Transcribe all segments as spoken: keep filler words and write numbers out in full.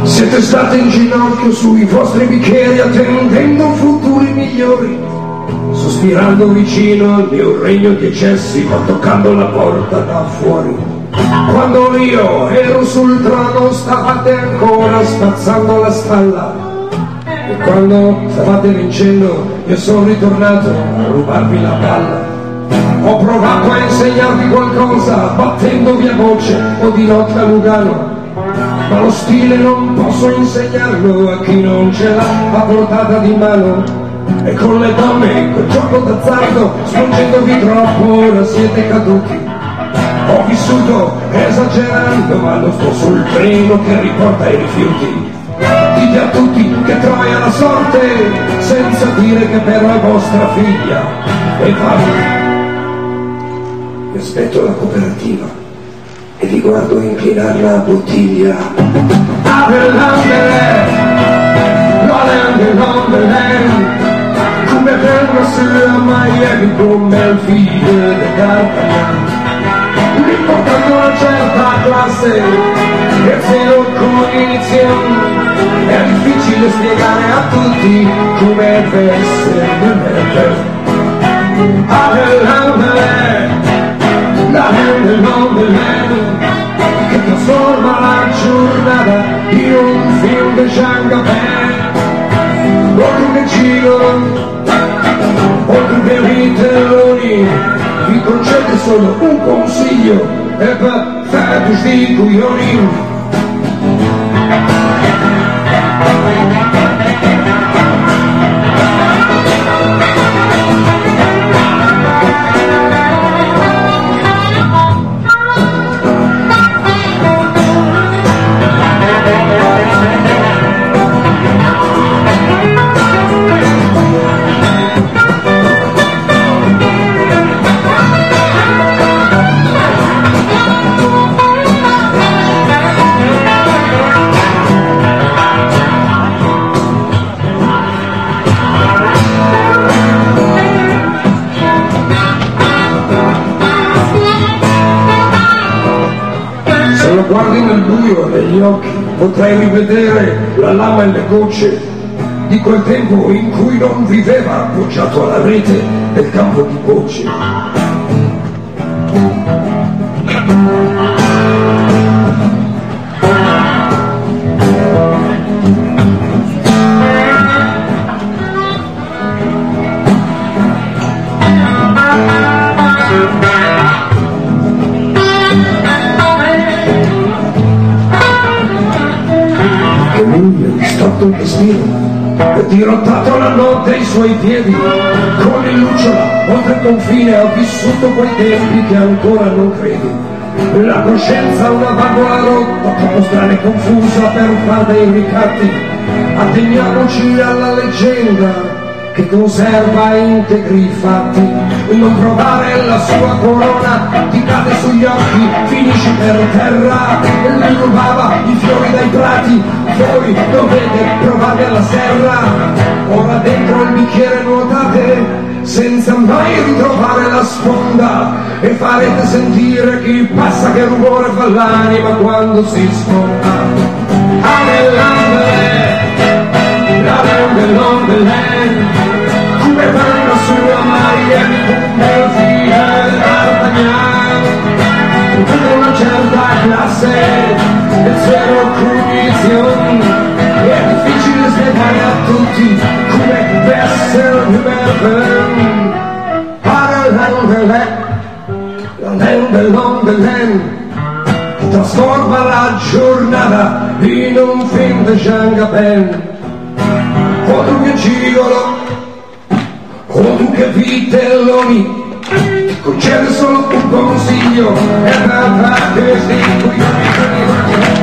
Siete state in ginocchio sui vostri bicchieri attendendo futuri migliori, sospirando vicino al mio regno di eccessi ma toccando la porta da fuori. Quando io ero sul trono stavate ancora spazzando la stalla, e quando stavate vincendo io sono ritornato a rubarvi la palla. Ho provato a insegnarvi qualcosa battendovi a voce o di notte a Lugano, ma lo stile non posso insegnarlo a chi non ce l'ha a portata di mano. E con le donne, quel gioco d'azzardo, spingendovi troppo, ora siete caduti. Ho vissuto esagerando, ma non sto sul treno che riporta i rifiuti. Dite a tutti che troia la sorte, senza dire che però è vostra figlia. E vai, vi aspetto la cooperativa e vi guardo inclinare la bottiglia. Adelante, l'olende, l'olende, come vengo sulla Miami, come il figlio di D'Artagnan. Riportando una certa classe e se lo cognizione è difficile spiegare a tutti come deve essere. Adelante, la gente non bene che trasforma la giornata in un film di Jean Gabin. Oltre che giro, oltre che vitelloni, vi concede solo un consiglio e per fare sti coglioni. Guardi nel buio negli occhi, potrai rivedere la lama e le gocce di quel tempo in cui non viveva appoggiato alla rete del campo di gocce. Che stile, e dirottato la notte ai suoi piedi, con il lucciola oltre il confine ha vissuto quei tempi che ancora non credi. La coscienza una valvola rotta, troppo strana e confusa per far dei ricatti. Atteniamoci alla leggenda che conserva integri i fatti. Non provare la sua corona, ti cade sugli occhi, finisci per terra. Lui rubava i fiori dai prati, voi dovete provare alla serra. Ora dentro il bicchiere nuotate, senza mai ritrovare la sponda, e farete sentire chi passa che rumore fa l'anima quando si sfonda. Adelante, l'olende, l'olende, come vanno sulla Miami, come il figlio di D'Artagnan. Con una certa classe e zero cognizione è difficile spiegare a tutti come deve essere un bel. L'olende, l'olende, trasforma la giornata in un film di Jean Gabin. O tu che gigolo, o tu che vitelloni, ti concede solo un consiglio e per fare questi qui.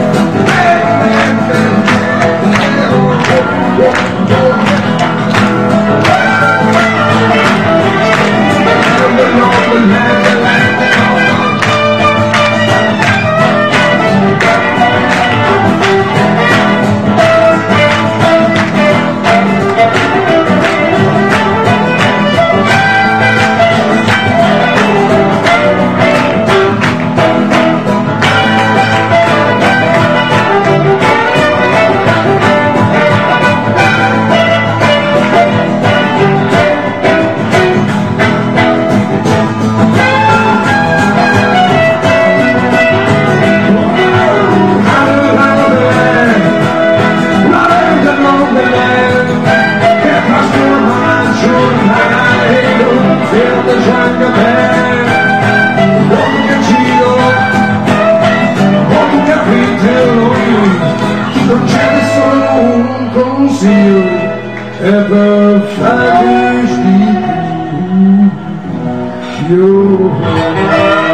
e perfetti fiori.